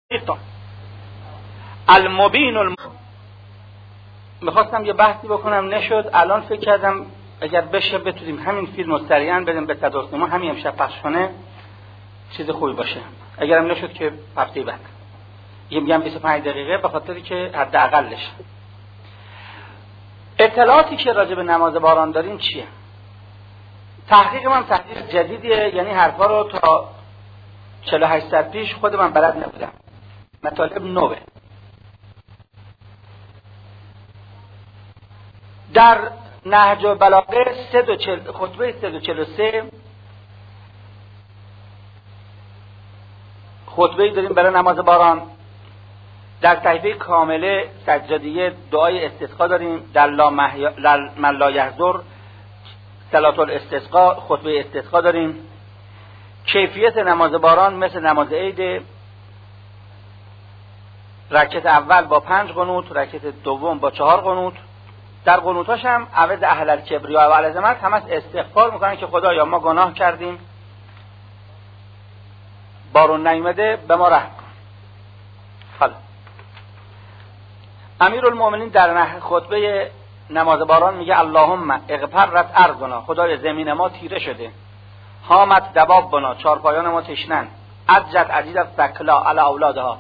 المبین میخواستم یه بحثی بکنم نشد. الان فکر کردم اگر بشه بتونیم همین فیلم رو سریعا بدیم به صداوسیما، همین امشب پخش کنه چیز خوبی باشه. اگرم نشد که هفته بعد میگم 25 دقیقه، به خاطری که حداقلش. اطلاعاتی که راجع به نماز باران داریم چیه؟ تحقیق من تحقیق جدیدیه، یعنی حرفا رو تا 48 ساعت پیش خود من بلد نبودم، مطالب نوه. در نهج البلاغه خطبه 343 خطبه‌ای داریم برای نماز باران. در صحیفه کامله سجادیه دعای استسقا داریم. در من لا یحضر صلات الاستسقا خطبه استسقا داریم. کیفیت نماز باران مثل نماز عید، رکعت اول با 5 قنوت، رکعت دوم با 4 قنوت. در قنوتاش هم عوض اهل الکبریا و العظمت هم از استغفار میکنن که خدایا ما گناه کردیم، بارون نیامده، به ما رحم کن. حالا امیرالمومنین در خطبه نماز باران میگه اللهم اغفرت ارضنا، خدای زمین ما تیره شده، هامت دوابنا، چارپایان ما تشنن، عجت عجیدت سکلا علی اولادها،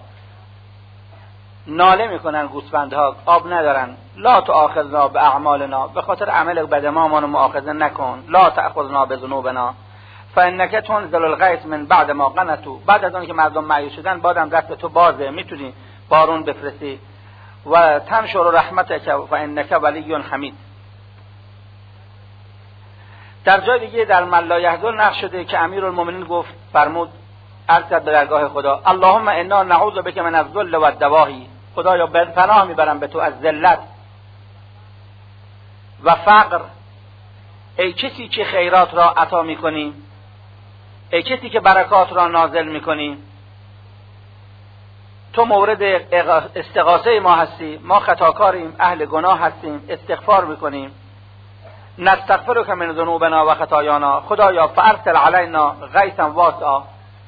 ناله میکنن گوسفندها آب ندارن. لا تؤاخذنا باعمالنا، به خاطر عمل بد ما رو مؤاخذه نکن. لا تأخذنا بذنوبنا فانک تنزل الغیث من بعد ما قنطوا، بعد از اون که مردم مایوس شدن بادم دست تو بازه، میتونی بارون بفرستی. و تنشر رحمتک فانک ولی حمید. در جای دیگه در من لا یحضر نقل شده که امیرالمومنین گفت فرمود عرض به درگاه خدا اللهم انا نعوذ بک من الذل و الدواهی، خدایا پناه میبرم به تو از ذلت و فقر. ای کسی که خیرات را عطا میکنی، ای کسی که برکات را نازل میکنی، تو مورد استغاثه ما هستی، ما خطاکاریم، اهل گناه هستیم، استغفار میکنیم. نستغفرک من ذنوبنا و خطایانا، خدایا فارسل علینا غیثا واسعا.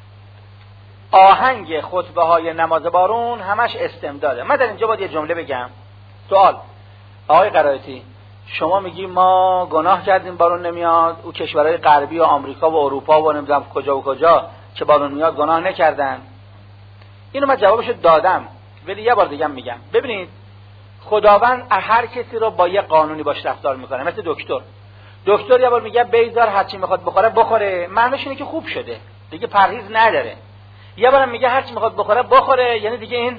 آهنگ خطبه های نماز بارون همش استمداده. من در اینجا باید یه جمله بگم. سوال آقای قرائتی، شما میگی ما گناه کردیم بارون نمیاد، او کشورهای غربی و آمریکا و اروپا و نمیدونم کجا و کجا که بارون میاد گناه نکردن. اینو من جوابشو دادم، ولی یه بار دیگه میگم. ببینید خداوند هر کسی رو با یه قانونی باش رفتار میکنه. مثل دکتر یه بار میگه بیزار هر چی میخواد بخوره، معنیش اینه که خوب شده دیگه، پرهیز نداره. یه بارم میگه هر چی میخواد بخوره، یعنی دیگه این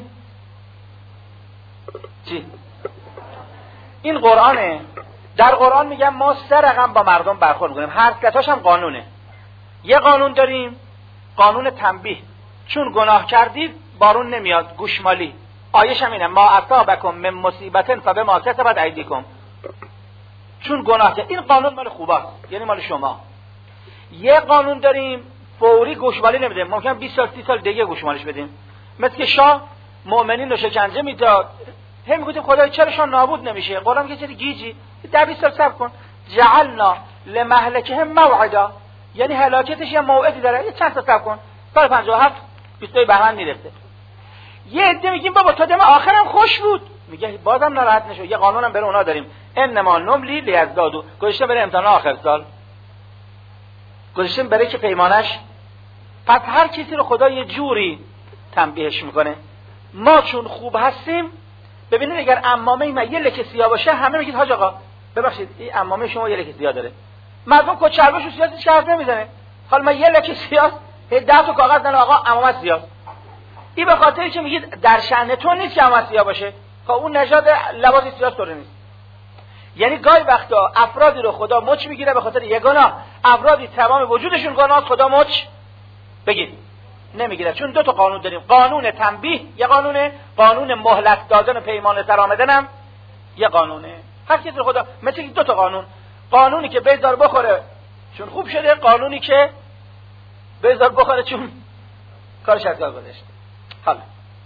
چی؟ این قرآنه. در قرآن میگم ما 3 رقم با مردم برخورد میکنیم، هر کتاش هم قانونه. یه قانون داریم، قانون تنبیه، چون گناه کردید بارون نمیاد، گوشمالی. آیش هم اینه ما اصابکم من مصیبت فبما کسبت ایدیکم، چون گناه کرد. این قانون مال خوباست، یعنی مال شما. یه قانون داریم فوری گوشمالی نمیده، ممکن 20 سال 30 سال دیگه گوشمالش بدیم. مثل که شاه مؤمنین رو شکنجه میداد، هم میگفتیم خدای چرا شاه نابود نمیشه؟ قرآن میگه چه گیجی 10 سال صبر کن. جعلنا لمهلکهم موعدا، یعنی هلاکتش یه موعدی داره، یه چند سال صبر کن. سال 57 22 بهمن میرسه. یه عده میگیم بابا تا دم آخرم خوش بود، میگه بازم ناراحت نشو. یه قانونم برای اونا داریم، انما نملی لیزدادوا، گذاشته برای امتحان آخر سال، گذاشته برای که پیمانش. پس هر کسی رو خدا یه جوری تنبیهش میکنه. ما چون خوب هستیم، ببینید اگر عمامه ما یه لکه سیاه باشه همه میگید حاج آقا ببخشید این عمامه شما یه لکه سیاه داره، مردم کچلباشو سیاسی شرط نمیزنه. حالا من یه لکه سیاه 10 تا کاغذ دادن آقا عمامه سیاه. این به خاطری که میگید در شأن تو نیست که عمامه سیاه باشه، خب اون نژاد لباس سیاه طوری نیست. یعنی گاهی وقتا افرادی رو خدا مچ میگیره به خاطر یه گناه، افرادی تمام وجودشون گناه، خدا مچ بگید نمیگیره. چون 2 تا قانون داریم، قانون تنبیه یه قانونه، قانون مهلت دادن و پیمان سر آمدنم یه قانونه. هر کسی رو خدا مثل 2 تا قانون، قانونی که بیزار بخوره چون خوب شده، قانونی که بیزار بخوره چون کارش از کار گذاشته. حالا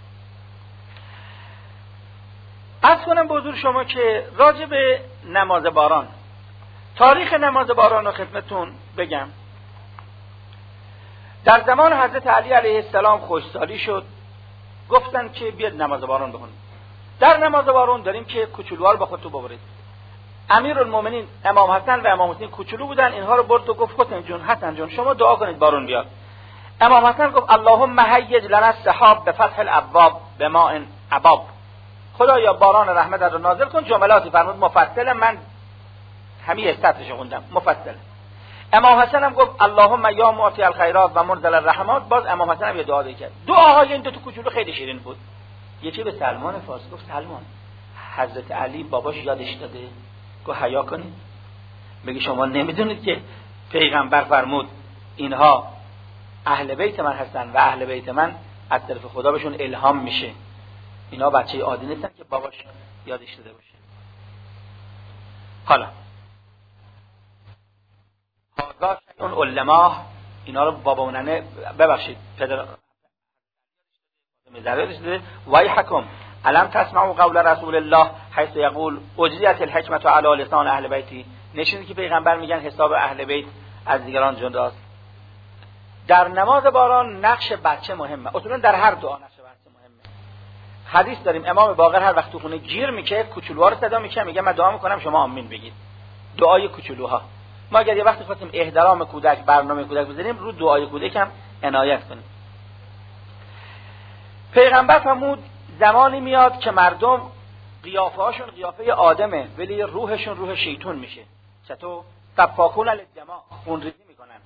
عرض کنم به حضور شما که راجع به نماز باران، تاریخ نماز باران رو خدمتون بگم. در زمان حضرت علی علیه السلام خوشسالی شد، گفتن که بیاد نماز بارون بخونید. در نماز بارون داریم که کوچولوها رو با خودتون ببرید. امیرالمومنین امام حسن و امام حسین کوچولو بودن، اینها رو برد و گفت حسین جون، حسن جون شما دعا کنید بارون بیاد. امام حسن گفت اللهم هیج لنا السحاب بفتح الابواب بماء عباب. خدایا باران رحمت رو نازل کن. جملاتی فرمود مفصل، من همین استاتش خوندم مفصل. امام حسن هم گفت اللهم یا معطی الخیرات و منزل الرحمات. باز امام حسن هم یه دعا کرد. دعاهای این دو تا کوچولو خیلی شیرین بود. یکی به سلمان فارسی گفت سلمان حضرت علی باباش یادش داده، گفت حیا کنید. میگه شما نمیدونید که پیغمبر فرمود اینها اهل بیت من هستن و اهل بیت من از طرف خدا بهشون الهام میشه، اینا بچه عادی نیستن که باباش یادش داده باشه. حالا هاذا شیء علماه، اینا رو باباموننه ببخشید پدر میذاره داده. ویحکم الم تسمعوا قول رسول الله حيث یقول اجریت الحکمت علی لسان اهل بیتی. نشینید که پیغمبر میگن حساب اهل بیت از دیگران جداست. در نماز باران نقش بچه مهمه. اصولا در هر دعا نقش بچه مهمه. حدیث داریم امام باقر هر وقت تو خونه گیر میکه کوچولوها رو صدا میکنه، میگه من دعا میکنم شما آمین بگید. دعای کوچولوها. ما اگر یه وقتی خواستیم احترام کودک، برنامه کودک بذاریم، رو دعای کودک هم عنایت کنیم. پیغمبر فرمود زمانی میاد که مردم قیافه هاشون قیافه آدمه ولی روحشون روح شیطون میشه. چطور؟ تفاکون للدماء، خونریزی میکنن.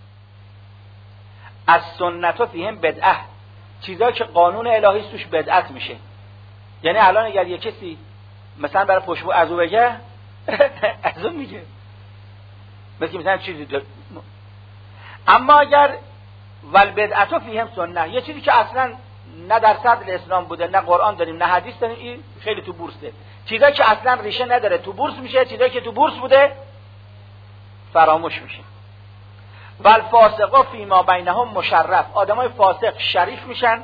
از سنت فیهم بدعه، چیزایی که قانون الهی توش بدعت میشه. یعنی الان اگر یه کسی مثلا برای پشتبو ازو بگه ازو میگه، مثلا چیزی داره. اما اگر والبدعت فیهم سنت، یه چیزی که اصلا نه در صدر اسلام بوده، نه قرآن داریم نه حدیث داریم، این خیلی تو بورسه. چیزایی که اصلا ریشه نداره تو بورس میشه، چیزایی که تو بورس بوده فراموش میشه. والفاسقا فیما بینهم مشرف، آدمای فاسق شریف میشن.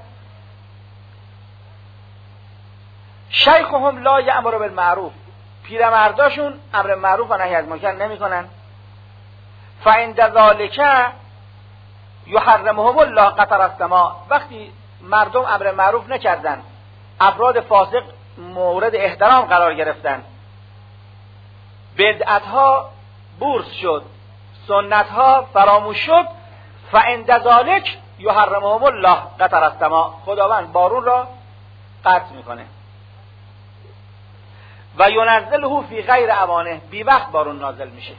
شیخهم لا یأمر بالمعروف، پیرمرداشون امر معروف و نهی از منکر نمیکنن. فعند ذالک یحرمهم الله قطر السماء، وقتی مردم امر معروف نکردن، افراد فاسق مورد احترام قرار گرفتن، بدعت ها بورس شد، سنت ها فراموش شد، فعند ذالک یحرمهم الله قطر السماء، خداوند بارون را قطع میکنه. و ینزله فی غیر اوانه، بی وقت بارون نازل میشه.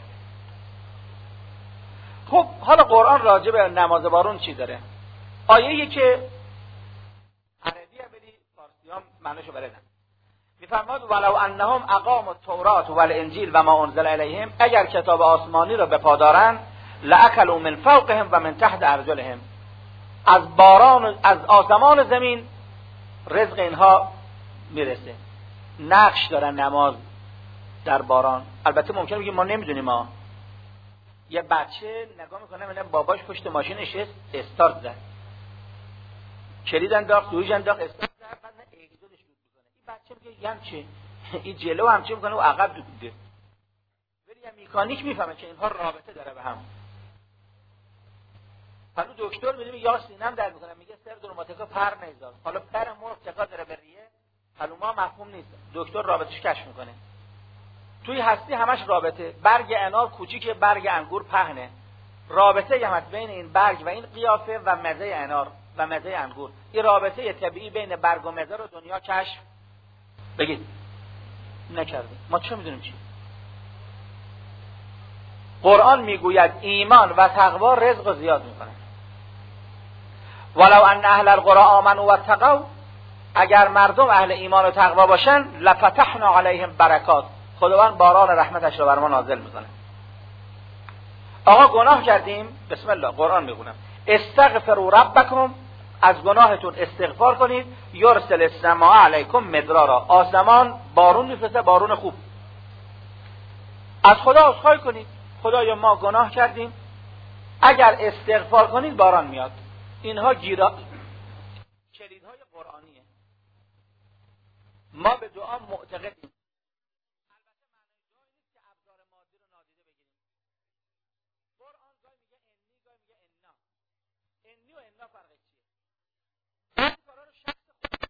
خب حالا قرآن راجع به نماز بارون چی داره؟ آیه‌ای که عربی بلی فارسی هم معنیشو بلدن. میفرماد ولو انهم اقاموا التوراة والانجیل و ما انزل الیهم، اگر کتاب آسمانی را بپادارن لاکلوا من فوقهم و من تحت ارجلهم، از باران از آسمان و زمین رزق اینها میرسه. نقش داره نماز در باران. البته ممکنه بگیم ما نمیدونیم. ما یه بچه نگاه میکنه میبینه باباش پشت ماشین نشست استارت زد، کلید انداخت، سوئیچ انداخت، استارت زد، بعد اگزوزش دود میکنه. این بچه میگه یعنی چه؟ این جلو هم چه میکنه و عقب دود میده. ولی یه مکانیک میفهمه که اینها رابطه داره به هم. حالا دکتر میگه یا سینم درد میکنه، میگه سر دروماتیکا پر نذار. حالا پر مرغ چقدر داره به ریه، معلومه مفهوم نیست. دکتر رابطش کشف میکنه. توی هستی همش رابطه. برگ انار کوچیکه، برگ انگور پهنه. رابطه هم بین این برگ و این قیافه و مزه انار و مزه انگور. این رابطه طبیعی بین برگ و مزه رو دنیا کشف بگید نکرده. ما چه میدونیم چی؟ قرآن میگوید ایمان و تقوا رزق زیاد میکنه. ولو ان اهل القرى آمنوا واتقوا، اگر مردم اهل ایمان و تقوا باشن لفتحنا علیهم برکات، خداوند باران رحمتش رو بر ما نازل میکنه. آقا گناه کردیم، بسم الله قرآن میگونم استغفروا ربکم، از گناهتون استغفار کنید، یرسل السماء علیکم مدرارا، آسمان بارون میفرسته، بارون خوب. از خدا عذرخواهی کنید، خدایا ما گناه کردیم، اگر استغفار کنید باران میاد. اینها کلیدهای قرآنیه. ما به دعا معتقدیم. انی و انا فرقش چیه؟ این کارا رو شخص خود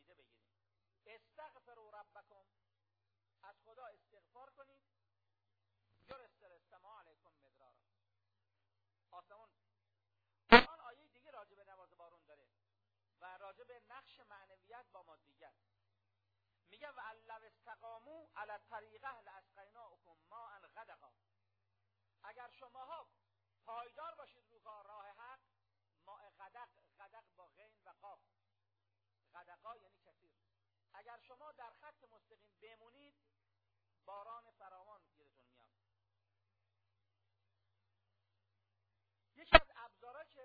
نادیده بگیریم. استغفروا ربکم، از خدا استغفار کنید. یرسل السماء علیکم مدرارا. آسمون آن آیه دیگه راجع به نماز بارون داره و راجع به نقش معنویت با مادیت. میگه و لو استقاموا علی الطریقه لاسقیناکم ماء غدقا. اگر شماها پایدار باشید رو راه حق، ماء غدق، غدق با غین و قاف، غدقا یعنی کثیر. اگر شما در خط مستقیم بمونید باران فراوان گیرتون میاد. یکی از ابزارها که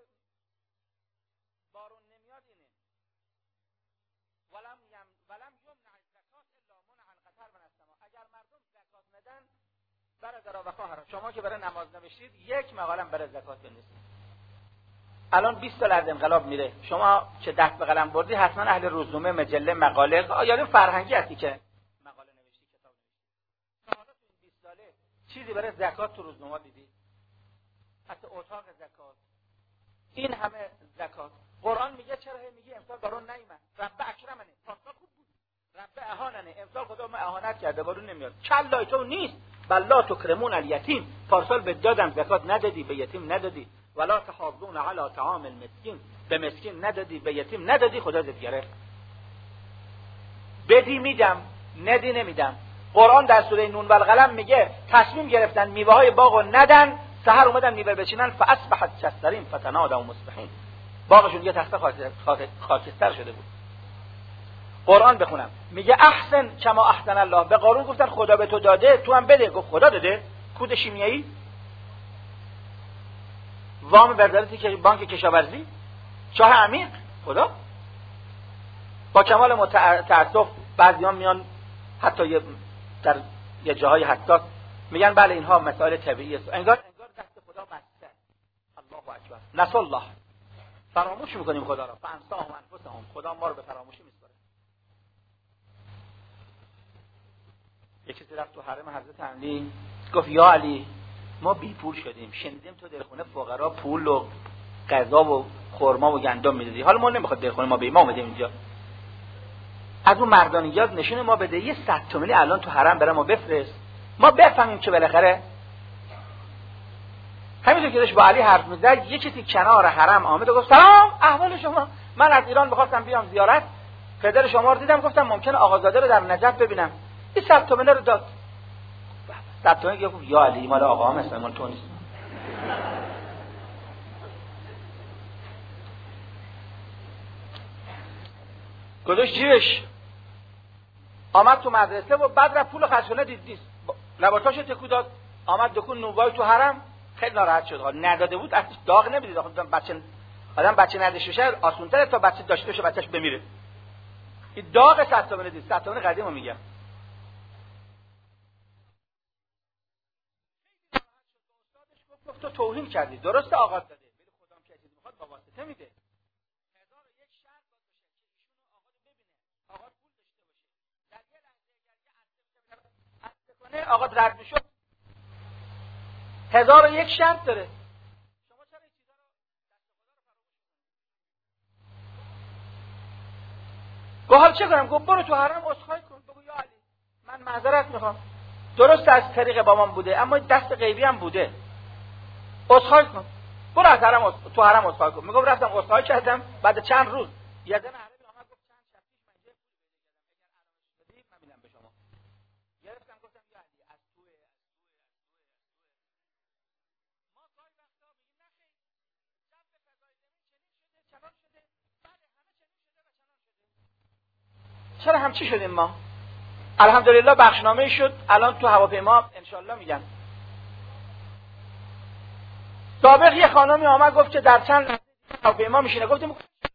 بارون نمیاد اینه ولم یمنع الزکات الا منع القطر من السماء. اگر مردم زکات ندن برادر و خواهران، شما که برای نماز نوشتید یک مقاله برای زکات بنویسید. الان 20 سال از انقلاب میره، شما که دست به قلم بردی حتما اهل روزنامه، مجله، مقاله یا فرهنگی هستی که مقاله نوشتی، کتاب نوشتی. تا حالا تو این 20 ساله چیزی برای زکات تو روزنامه دیدی؟ حتی اتاق زکات، این همه زکات. قرآن میگه چرا میگه امسال بارون نیومد؟ رب اکرمنه، پارسال خوب بود. رب اهاننه، امسال خدا ما اهانت کرده بارون نمیاد. کلا تو نیست، بل لا تکرمون الیتیم. پارسال به دادم زکات ندادی، به یتیم ندادی. ولا تحاضون علی طعام المسکین، به مسکین ندادی، به یتیم ندادی، خدا زد گرفت. بدی میدم، ندی نمیدم. قرآن در سوره نون و القلم میگه تصمیم گرفتن میوه های باغو ندن، سحر اومدن میوه بچینن، فاصبحت کالصریم فتنادوا مصبحین. باغشون یه تخته خاکستر شده بود. قرآن بخونم میگه احسن کما احسن الله. به قارون گفتن خدا به تو داده، تو هم بده. گفت خدا داده؟ کود شیمیایی، وام وزارتی که بانک کشاورزی، چاه عمیق، خدا. با کمال تأسف بعضیان میان حتی در یه جاهای حساس میگن بله اینها مسائل طبیعیه، انگار دست خدا بسته. الله اکبر. نسوا الله، فراموش میکنیم خدا را. فانساهم انفسهم، خدا ما رو به فراموشی میسپاره. یک کسی رفت تو حرم حضرت علی، گفت یا علی ما بی پول شدیم، شنیدیم تو در خونه فقرا پول و غذا و خرما و گندم میدادی، حالا ما نمیخواد در خونه ما به ما اومدیم اینجا، از اون مردانیات نشون ما بده، یه 100 تومانی الان تو حرم برای ما بفرست، ما بفهمیم که بالاخره. همینطور که داشت با علی حرف میزد، یه کسی کنار حرم آمد و گفت سلام، احوال شما؟ من از ایران می‌خواستم بیام زیارت، پدر شما رو دیدم، گفتم ممکنه آقازاده رو در نجف ببینم، این 100 تومانی رو داد. 100 تومانی گفت یا علی مال آقا هم است، مال تو نیست. گذاشت جیبش، آمد تو مدرسه و بعد رفت پول خرجونه دید لباساشو تکو داد، آمد دکون نوبای تو حرم، خیلی ناراحت شد. نداده بود اصلا داغ نمیدید. آدم بچه نداشته باشه آسان‌تره تا بچه داشته باشه بچه‌ش بمیره. این داغ 100 تومانی دید. 100 تومانی قدیمو میگم. گفت تو توهین کردی، درسته آغاز داده ولی خدا هم که چیزی میخواد با واسطه میده. 1001 شرط باید باشه که ایشونو آقا رو ببینه، آقا پول داشته باشه، در یه لحظه اگر یه عطسه کنه آقا رد میشه. 1001 شرط داره. شما چرا این چیزا رو دست خدا رو فراموش می‌کنید؟ گفت حالا چه کنم؟ گفت برو تو حرم عذرخواهی کن، بگو یا علی من معذرت میخوام، درست از طریق بابام بوده اما دست غیبی هم بوده، عذرخواهی کن، برو از حرم تو حرم عذرخواهی کن. میگم رفتم عذرخواهی کردم، بعد چند روز یه زن عربی اومد گفت چند شب پیش من اینجا پول پیدا کردم، اگر علامتش بدید من میدم به شما. گرفتم گفتم یا علی از توه. ما گاهی وقتا میگیم نه خیر، جنب فضای زمین چنین شده چنان شده، بله همه چنین شده و چنان شده. چرا همچی شدیم ما؟ الحمدلله بخشنامه شد، الان تو هواپیما انشالله میگن. سابق یه خانمی آمد گفت که در چند لحظه هواپیما میشینه، گفتم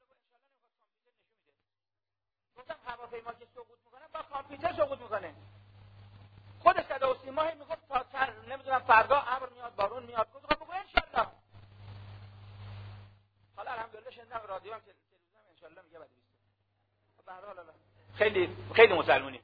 هواپیما که سقوط میکنه با کامپیوتر سقوط میکنه. خود صدا و سیما میگفت تا نمیدونم فردا ابر میاد بارون میاد، گفتم بگو انشالله. حالا الحمدلله شنیدم رادیو هم تلویزیون هم انشالله میگه بعد 20. به هر حال خیلی مسلمونی.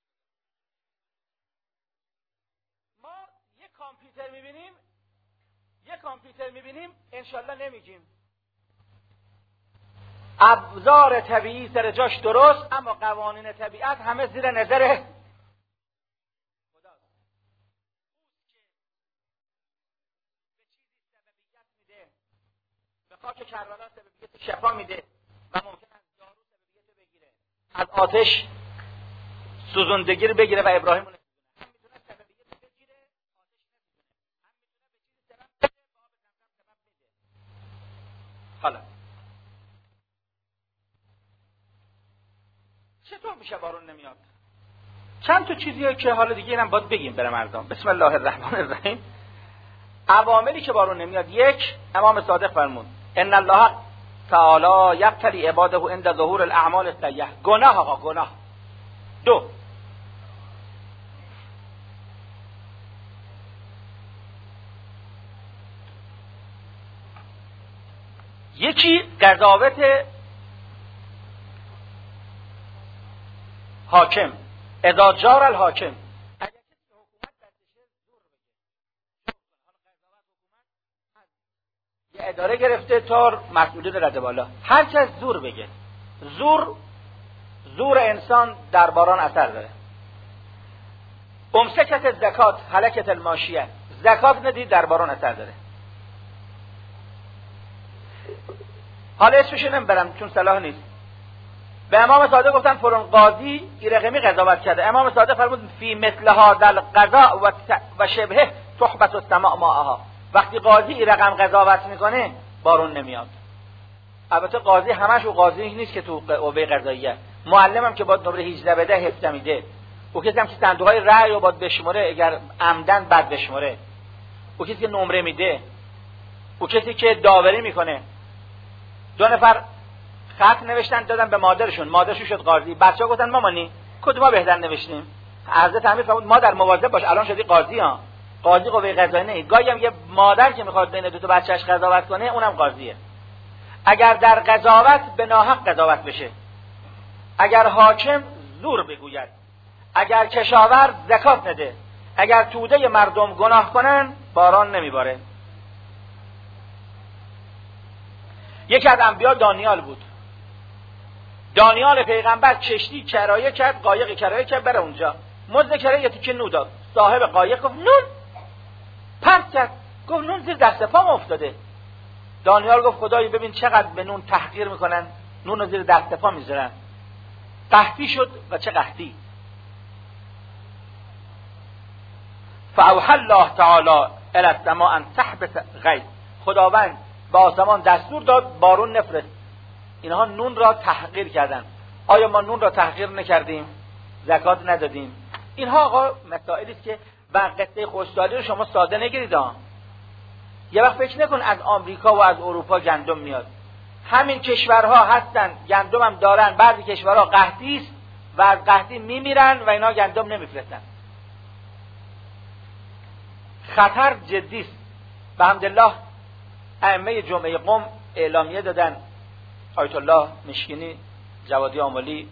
ما یه کامپیوتر میبینیم کامپیوتر میبینیم انشالله نمیگیم. ابزار طبیعی سر جاش درست، اما قوانین طبیعت همه زیر نظر خداست. به چیزی سببیت میده، به خاک کربلا سببیت شفا میده و ممکن است دارو سببیت بگیره، از آتش سوزندگی رو بگیره و ابراهیم هم میتونه سببیت بگیره، آتش نسوزونه، هم میتونه به چیزی سبب بده، به آب زمزم سبب بده. حالا چطور میشه بارون نمیاد؟ چند تا چیزیه که حالا دیگه اینم باید بگیم برای مردم. بسم الله الرحمن الرحیم. عواملی که بارون نمیاد: یک، امام صادق فرمود ان الله تعالی یبتلی عباده عند ظهور الاعمال السیئه. گناه، آقا گناه. دو، یکی قضاوت حاکم، اذا جار الحاکم، اگر کسی حکومت دستشه زور بگه. یه اداره گرفته تا مسئولیت رده بالا، هر کس زور بگه. زور انسان در باران اثر داره. امسکت زکات هلکت الماشیه، زکات ندید در باران اثر داره. حالا اسمش نمیبرم چون صلاح نیست. به امام صادق گفتن فلان قاضی ایرقمی قضاوت کرده. امام صادق فرمود فی مثل هذا القضاء و شبهه تحبط السماء ماءها. وقتی قاضی ایرقم قضاوت میکنه بارون نمیاد. البته قاضی همش او قاضی نیست که تو قوه قضاییه. معلمم که باید نمره 18 بده حفظ میده. او کسی هم که صندوقهای رأی رو باید بشمره اگر عمدن بد بشمره. او کسی که نمره میده. او کسی که داوری میکنه. 2 نفر خط نوشتن دادن به مادرشون شد قاضی. بچه‌ها گفتن مامانی کدوما بهتر نوشتیم؟ حضرت امیر فرمود مادر مواظب باش، الان شدی قاضی ها. قاضی قوه قضاییه نه. گاهی هم یه مادر که میخواد بین 2 تا بچه‌اش قضاوت کنه اونم قاضیه. اگر در قضاوت به ناحق قضاوت بشه، اگر حاکم زور بگوید، اگر کشاورز زکات نده، اگر توده مردم گناه کنن باران نمیباره. یکی از انبیا دانیال بود. دانیال پیغمبر کشتی کرایه کرد، قایق کرایه کرد بره اونجا. مزد کرایه تیکه نون داد. صاحب قایق گفت نون. پرت کرد. گفت نون زیر دست پام افتاده. دانیال گفت خدایی ببین چقدر به نون تحقیر میکنن، نون رو زیر دست پا میذارن. قحطی شد و چه قحطی. فاوحى الله تعالی الی السماء ان تحبس غیث. خداوند به آسمان دستور داد بارون نفرست. اینها نون را تحقیر کردن. آیا ما نون را تحقیر نکردیم؟ زکات ندادیم؟ اینها آقا مسائلی است که و قصه خوشحالی رو شما ساده نگیرید. یه وقت فکر نکن از آمریکا و از اروپا گندم میاد. همین کشورها هستن گندم هم دارن. بعضی کشورها قحطی است و از قحطی میمیرن و اینا گندم نمیفرستن. خطر جدی است. بحمدالله ائمه جمعه قم اعلامیه دادن. آیت الله مشکینی، جوادی آملی،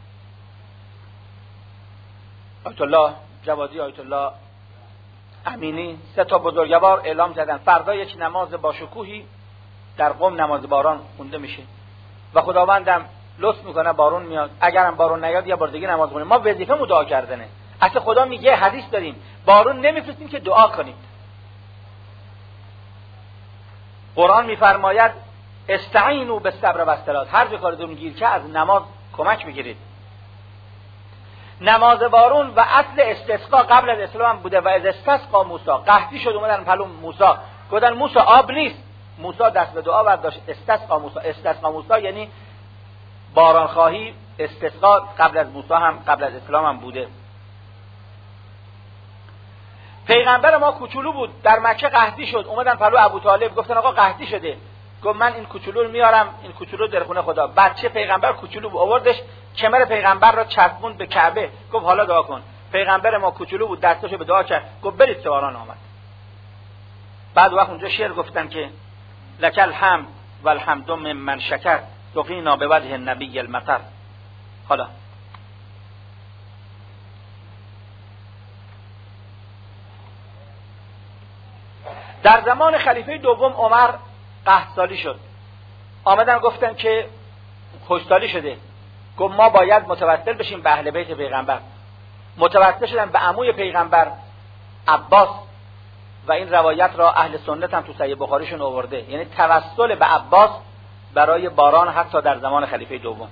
آیت الله جوادی، آیت الله امینی، 3 تا بزرگوار اعلام کردن فردا یک نماز با شکوهی در قم نماز باران خونده میشه و خداوندم لطف میکنه بارون میاد. اگرم بارون نیاد یه بار دیگه نماز بخونیم. ما وظیفه‌مون دعا کردنه. اصلا خدا میگه حدیث داریم بارون نمیفرستیم که دعا کنید. قرآن میفرماید استعینوا بالصبر والصلاة. هر جا کارتون گیر که از نماز کمک بگیرید. نماز بارون و اصل استسقا قبل از اسلام بوده و از استسقا موسی. قحطی شد اومدن پلو موسی گفتن موسی آب نیست. موسی دست به دعا برداشت. استسقا موسی یعنی باران خواهی. استسقا قبل از موسی هم قبل از اسلام هم بوده. پیغمبر ما کوچولو بود، در مکه قحطی شد، اومدن پلو ابوطالب گفتن آقا قحطی شده. گفت من این کوچولو رو میارم، این کوچولو در خونه خدا. بچه پیغمبر کوچولو بود، آوردش کمر پیغمبر را چسبوند به کعبه. گفت حالا دعا کن. پیغمبر ما کوچولو بود، دستاشو به دعا کرد. گفت برید باران آمد. بعد وقت اونجا شعر گفتن که لک الحمد والحمد ممن شکر یقینا بوجه النبی المطر. حالا در زمان خلیفه دوم عمر قحط‌سالی شد. آمدن گفتن که خوشسالی شده. گفت ما باید متوسل بشیم به اهل بیت پیغمبر. متوسل شدن به عموی پیغمبر عباس و این روایت را اهل سنت هم تو صحیح بخاریشون آورده، یعنی توسل به عباس برای باران حتی در زمان خلیفه دوم.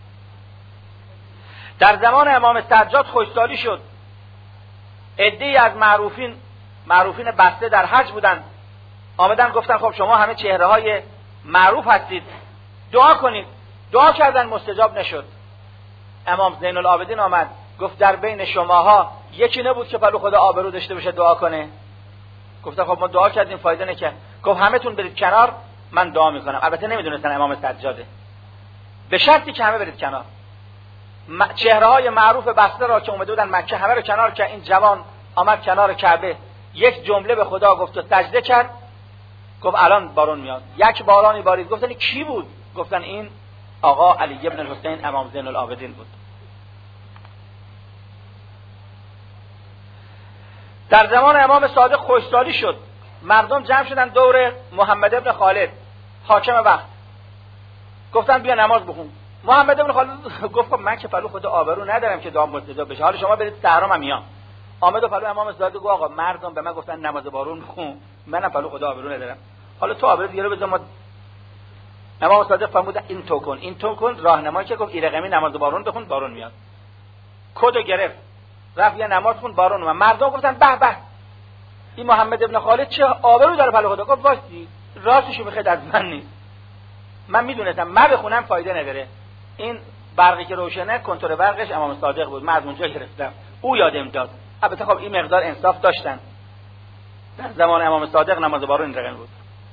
در زمان امام سجاد خوشسالی شد. عده‌ای از معروفین بسته در حج بودن، آمدن گفتن خب شما همه چهره های معروف هستید، دعا کنید. دعا کردن مستجاب نشد. امام زین العابدین آمد گفت در بین شماها یکی نبود که پلو خدا آبرو داشته باشه دعا کنه؟ گفتن خب ما دعا کردیم فایده نکرد. گفت همه تون برید کنار، من دعا میکنم. البته نمیدونستن امام سجاده، به شرطی که همه برید کنار. چهره های معروف بسته را که اومده بودن مکه همه رو کنار که این جوان آمد کنار کعبه، یک جمله به خدا گفت و سجده کرد. گفت الان بارون میاد. یک بارانی بارید. گفتن کی بود؟ گفتن این آقا علی ابن الحسین امام زین العابدین بود. در زمان امام صادق خوشسالی شد. مردم جمع شدن دور محمد ابن خالد حاکم وقت. گفتن بیا نماز بخون. محمد ابن خالد گفت من که پلو خدا آبرو ندارم که دعام مستجاب بشه، حالا شما برید صحرا من میام. آمد و پلو امام صادق گفت آقا مردم به من گفتن نماز بارون بخون، منم پلو خدا آبرو ندارم، حالا تو آبرو دیگه رو بذار ما. امام صادق فرمود این تو کن راهنمایی که گفت این رقمی نماز بارون بخون بارون میاد. کدو گرفت رفت یه نماز خون بارون اومد. مردم گفتن به به این محمد ابن خالد چه آبرو داره پلو خدا. گفت واستی راستشو بخید از من نیست، من میدونستم من بخونم فایده نداره. این برقی که روشنه کنتور برقش امام صادق بود، من از اونجا گرفتم، او یادم داد. البته خب این مقدار انصاف داشتن، در زمان امام صادق نماز بارون این رقم بود.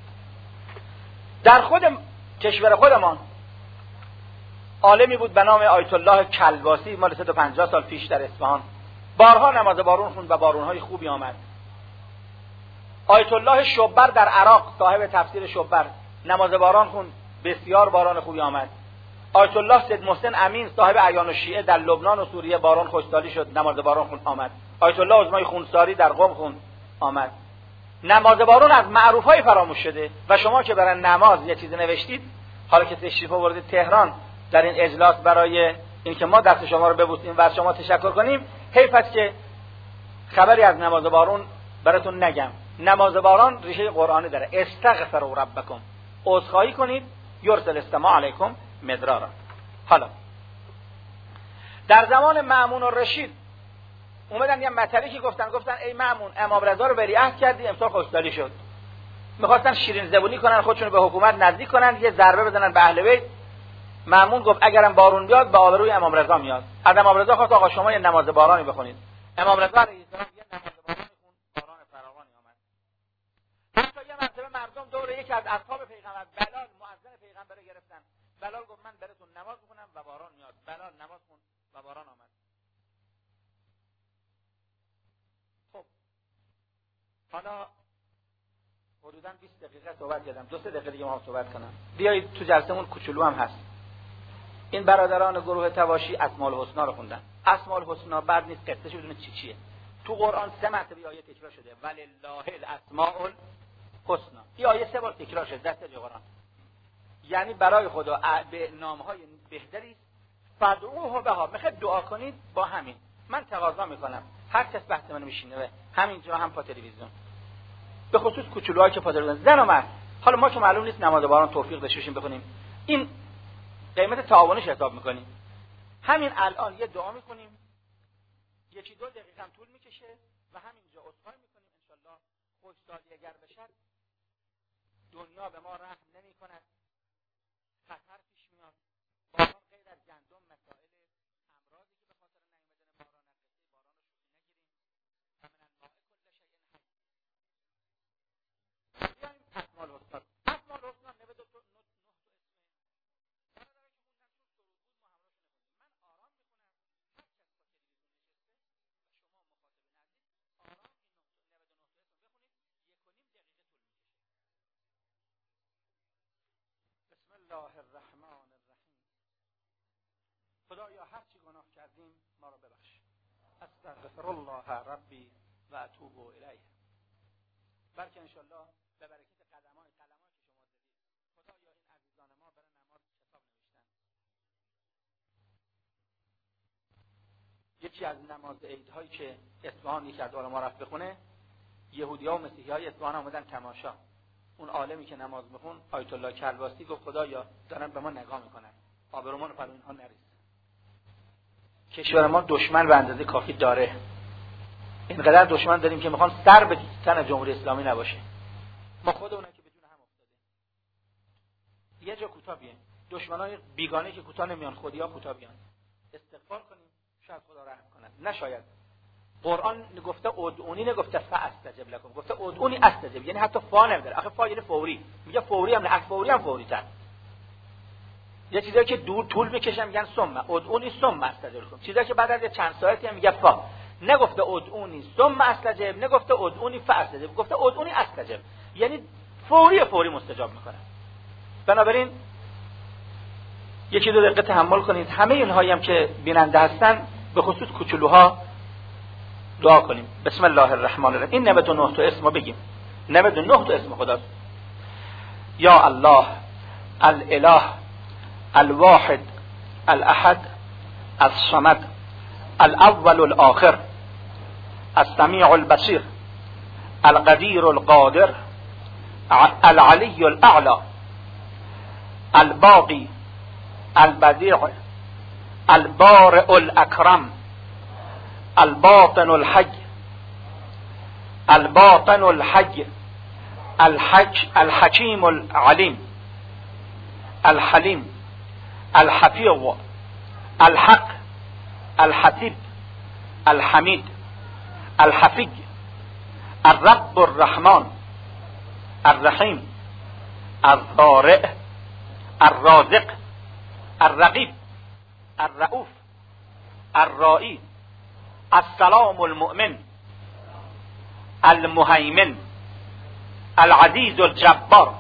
در خود کشور خودمان عالمی بود به نام آیت الله کلباسی، مال 150 سال پیش در اصفهان، بارها نماز بارون خوند و بارونهای خوبی آمد. آیت الله شبر در عراق، صاحب تفسیر شبر، نماز باران خوند، بسیار باران خوبی آمد. آیت الله سید محسن امین صاحب اعیان الشیعه در لبنان و سوریه باران خوشسالی شد، نماز باران خوند آمد. آیت الله عظمای خونساری در قم خوند آمد. نماز باران از معروفای فراموش شده و شما که برای نماز یه چیزی نوشتید، حالا که تشریف آوردید تهران در این اجلاس برای اینکه ما دست شما رو ببوسیم و شما تشکر کنیم، حیف است که خبری از نماز بارون براتون نگم. نماز باران ریشه قرآنی داره. استغفروا ربکم، عذرخواهی کنید، یرسل السماء علیکم مدرارا. حالا در زمان مأمون الرشید اومدن یه مطلبی گفتن ای مأمون امام رضا رو ولیعهد کردی، امسال خوشسالی شد. میخواستن شیرین زبونی کنن، خودشون به حکومت نزدیک کنن، یه ضربه بزنن به اهل بیت. مأمون گفت اگرم بارون بیاد به آبروی امام رضا میاد. از امام رضا خواست آقا شما یه نماز بارانی بخونید. امام رضا علیه السلام یه نماز بارانی خوند، باران فراوانی آمد. حتی یه مرتبه مردم دور یکی از اصحاب پیغمبر بلال مؤذن پیغمبر گرفتن. بلال گفت من براتون نماز میخونم و باران میاد. بلال نماز خوند و باران آمد. خب حالا حدوداً 20 دقیقه صحبت کردم، 2-3 دقیقه دیگه ما صحبت کنم. بیایید تو جلسمون کوچولو هم هست. این برادران گروه تواشی اسماء الحسنا رو خوندن. اسماء الحسنا بعد نیست قصهش بدون چیه. تو قرآن 3 مرتبه آیه تکرار شده ولله الاسماء الحسنا. این آیه 3 بار تکرار شده در قرآن. یعنی برای خدا به نامهای بهتری فدعوه بها، میخواد دعا کنید با همین. من تقاضا میکنم هر کس بحث منو میشینه همینجا هم پا تلویزیون، به خصوص کوچولوها که پا تلویزیون، زن و مرد، حالا ما که معلوم نیست نماز باران توفیق داشته باشیم بخونیم، این قیمت تعاونیش حساب میکنیم. همین الان یه دعا میکنیم، 1-2 دقیقه هم طول میکشه و همینجا عذرخواهی میکنیم. ان شاءالله خوشسالی اگر بشه دنیا به ما رحم نمیکند، خطر پیش میاد. باران غیر از گندم مسائل امراضی که به خاطر نیامدن باران از باران رو شوخی نگیریم. فمن الماء كل شيء حي. بیایم اسماء الحسنا. اسماء الحسنا 92 تا اسم. برادرایی که موندن چون سرود بود ما همراهشون نمی‌کنیم. من آرام میخونم، هر کس با تلویزیون نشسته و شما مخاطب نزدیک آرام این 99 تا اسم بخونید، 1.5 دقیقه طول میکشه. بسم الله الرحمن الرحیم. خدایا هر چی گناه کردیم ما رو ببخش. استغفر الله ربی و اتوب الیه. بلکه انشالله به برکت قلمای که شما دادید خدایا این عزیزان ما برای نماز کتاب نوشتن. یکی از نماز عیدهایی که اصفهان یکی از علما رفت بخونه، یهودی‌ها و مسیحی‌های اصفهان آمدن تماشا. اون عالمی که نماز میخون آیت الله کلباسی گفت خدایا دارن به ما نگاه میکنن، آبرومان رو پر اینها نریز. کشور ما دشمن به اندازه کافی داره، اینقدر دشمن داریم که میخوان سر به تن جمهوری اسلامی نباشه. ما خودمون که بدون هم افتاده. یه جا کوتاه بیایم، دشمنای بیگانه که کوتاه نمیان، خودیا کوتاه بیان. استغفار کنیم شاید خدا رحم کنه. نشاید. قرآن گفته ادعونی، نگفته فاستجب لكم، گفته ادعونی استجب، یعنی حتی فا نمیداره. آخه فا یعنی فوری، میگه فوری هم نه، فوری هم فوری تر. یه چیزایی که دور طول میکشن میگن ثم ادعونی ثم استجب لكم، چیزایی که بعد از چند ساعتی هم میگه فا. نگفته ادعونی ثم استجب، نگفته ادعونی فاستجب، گفته ادعونی استجب، یعنی فوری مستجاب میکنه. بنابراین یکی دو دقیقه تحمل کنید. همه اینهایی هم که بیننده هستن به خصوص کوچولوها دعا کنیم. بسم الله الرحمن الرحیم. این 99 تا اسمو بگیم. 99 تا اسم خداست. یا الله الاله الواحد الاحد الصمد الاول الاخر السمیع البصیر القدیر القادر العلی الاعلی الباقی البدیع البارئ الاکرم الباطن الحي الباطن الحي الحكيم العليم الحليم الحفيظ الحق الحسيب الحميد الحفي الرب الرحمن الرحيم الضارع الرازق الرقيب الرؤوف الرائي السلام المؤمن المهيمن العزيز الجبار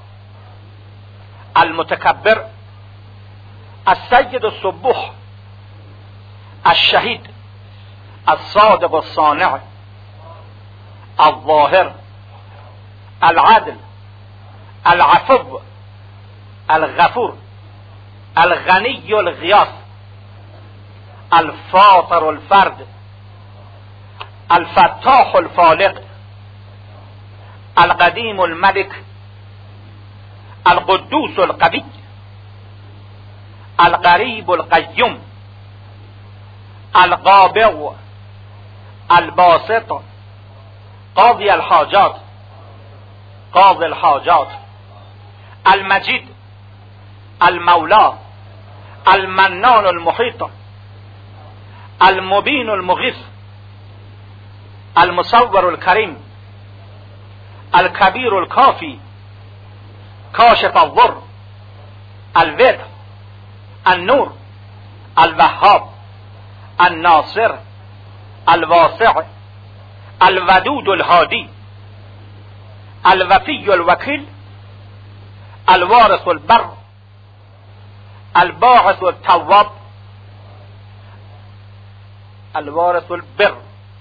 المتكبر السيد السبوح الشهيد الصادق الصانع الظاهر العادل العفو الغفور الغني الغياث الفاطر الفرد الفتاح الفالق القديم الملك القدوس القوي القريب القيوم القابض الباسط قاضي الحاجات قاضي الحاجات المجيد المولى المنان المحيط المبين المغيث المصور الكريم الكبير الكافي كاشف الضر الوتر النور الوهاب الناصر الواسع الودود الهادي الوفي الوكيل الوارث البر الباعث التواب الوارث البر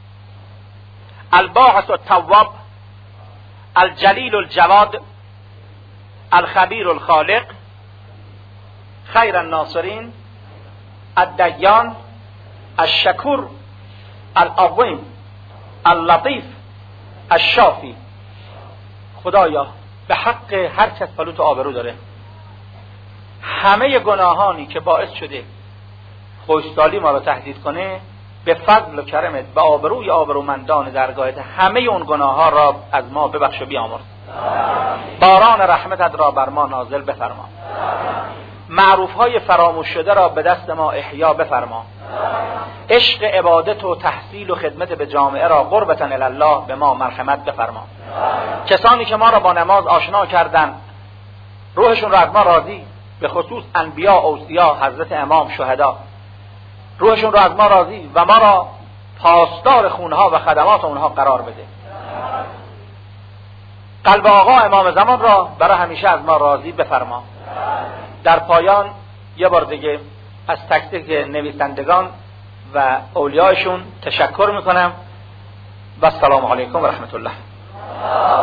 الباعث التواب الجلیل الجواد الخبیر الخالق خیر الناصرین الدیان الشکور العظیم اللطیف الشافی. خدایا به حق هر کس فلوت آبرو داره، همه گناهانی که باعث شده خوشسالی ما رو تهدید کنه به فضل و کرمت به آبروی آبرومندان درگاهت همه اون گناه ها را از ما ببخش و بیامرز. باران رحمتت را بر ما نازل بفرما. معروف های فراموش شده را به دست ما احیا بفرما. عشق عبادت و تحصیل و خدمت به جامعه را قربتا الله به ما مرحمت بفرما. کسانی که ما را با نماز آشنا کردند روحشون را از ما راضی، به خصوص انبیا، اوصیا، حضرت امام، شهدا، روحشون را از ما راضی و ما را پاسدار خونها و خدمات اونها قرار بده. قلب آقا امام زمان را برای همیشه از ما راضی بفرما. در پایان یه بار دیگه از تک تک نویسندگان و اولیایشون تشکر میکنم و السلام علیکم و رحمت الله.